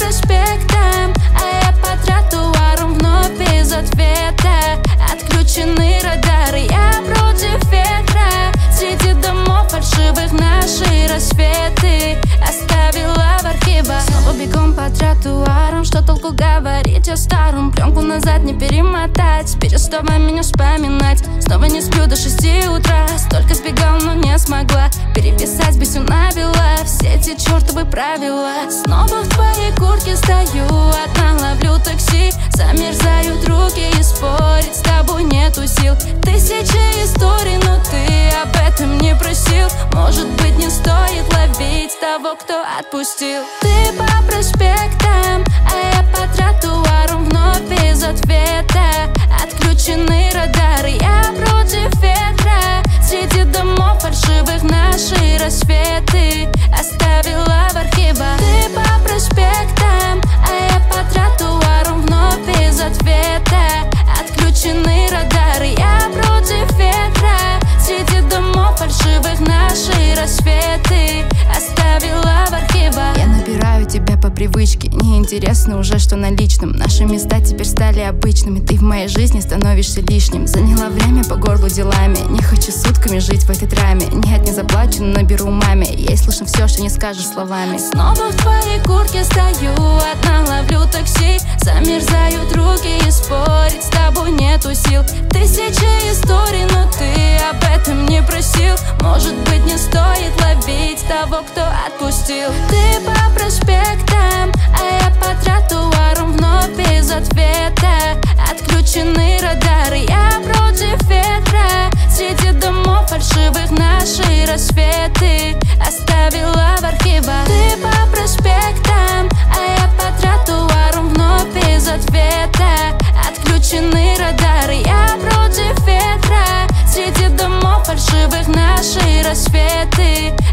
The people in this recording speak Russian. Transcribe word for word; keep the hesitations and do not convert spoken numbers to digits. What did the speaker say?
проспектам, а я по тротуарам вновь без ответа. Отключены радары, я против ветра. Среди домов фальшивых наши рассветы оставила в архивах. Снова бегом по тротуарам, что толку говорить о старом? Пленку назад не перемотать, переставай меня вспоминать. Снова не сплю до шести утра, столько сбегал, но не смогла переписать песню на бела, все эти чертовы правила. Снова в твоей куртке стою, одна ловлю такси. Замерзают руки и спорить с тобой нету сил. Тысячи историй, но ты об этом не просил. Может быть, не стоит ловить того, кто отпустил. Ты по проспектам, а я по тротуарам вновь без ответа. Отключены радары, я против ветра. Среди домов фальшивых наши рассветы оставила в архивах. Ты по проспектам, а я по тротуарам вновь без ответа. Отключены радары, я против ветра. Среди домов фальшивых наши рассветы оставила в архивах. Я набираю тебя по привычке, неинтересно уже, что на личном. Наши места теперь стали обычными, ты в моей жизни становишься лишним. Заняла время по горлу делами, не хочу сутками жить в этой драме. Нет, не заплачу, но наберу маме, ей слышно все, что не скажешь словами. Снова в твоей куртке стою, одна ловлю такси. Замерзают руки и спорить с тобой нету сил. Тысячи историй, но ты об этом не просил. Может быть, не стоит ловить того, кто отпустил. Ты по проспектам, а я по тротуарам вновь без ответа. Отключены радары, я против ветра. Среди домов фальшивых наши рассветы оставила в архивах. Ты по проспектам, а я по тротуарам вновь без ответа. Отключены радары, я против ветра. Среди домов фальшивых наши рассветы